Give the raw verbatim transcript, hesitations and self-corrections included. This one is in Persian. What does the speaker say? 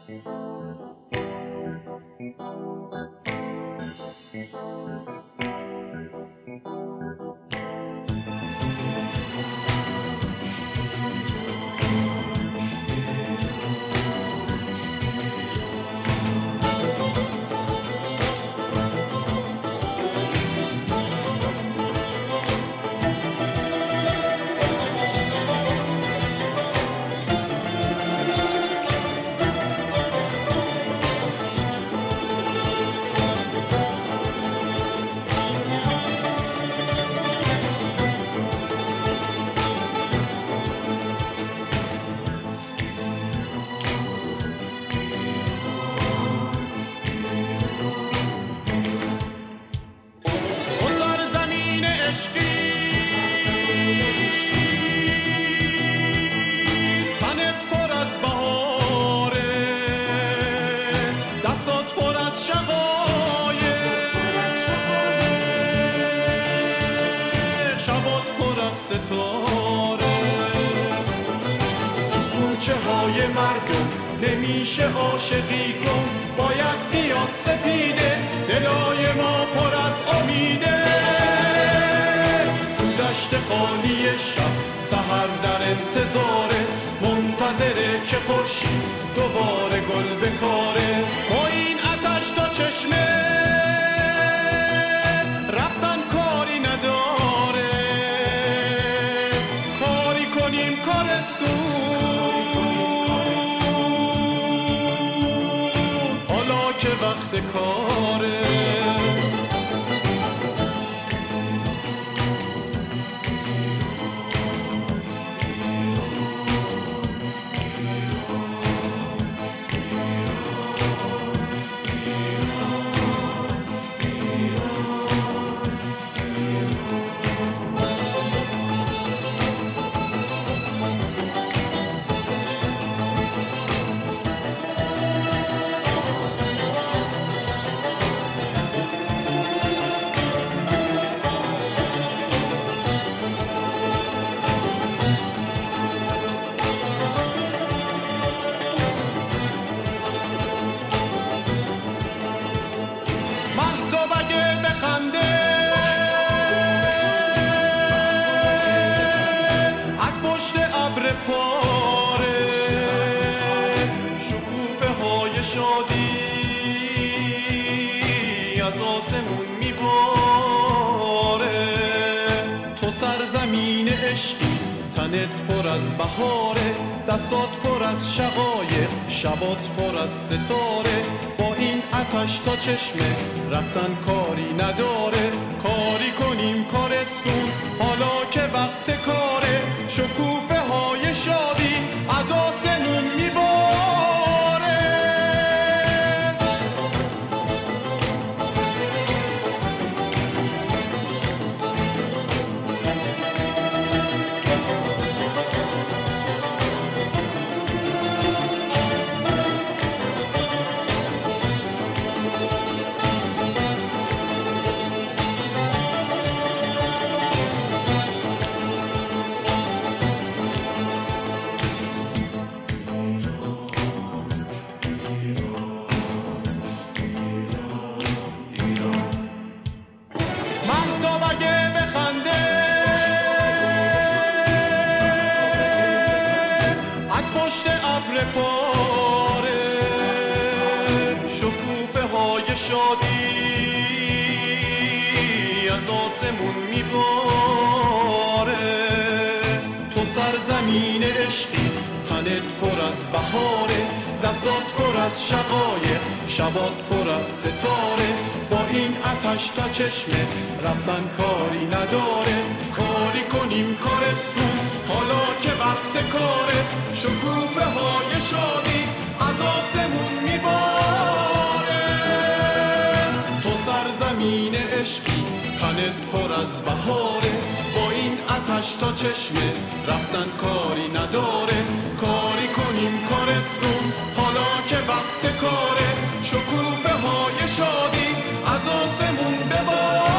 نمیشه عاشقی کن، باید بیاد سپیده، دلای ما پر از امیده. تو دشت خالی شب سحر در انتظاره، منتظره که خورشید دوباره گل بکاره. با این آتش تا چشمه رفتن کاری نداره، کاری کنیم کارستون که وقت کاره. آسمون میباره. تو سرزمین عشقی، تنت پر از بهاره، دستات پر از شقایق، شبات پر از ستاره. با این آتش تا چشمه رفتن کاری نداره، کاری کنیم کارستون حالا که وقت کاره. شکوفه های شادی از آسمون میباره. شادی از آسمون میباره. تو سرزمین عشقی، تنت پر از بهاره، دستات پر از شقایق، شبات پر از ستاره. با این آتش تا چشمه رفتن کاری نداره، کاری کنیم کارستون حالا که وقت کاره. شکوفه های شادی از آسمون میباره. تو سرزمین عشقی، تنت پر از بهاره، با این آتش تا چشمه رفتن کاری نداره، کاری کنیم کارستون حالا که وقت کاره. شکوفه های شادی از آسمون بباره.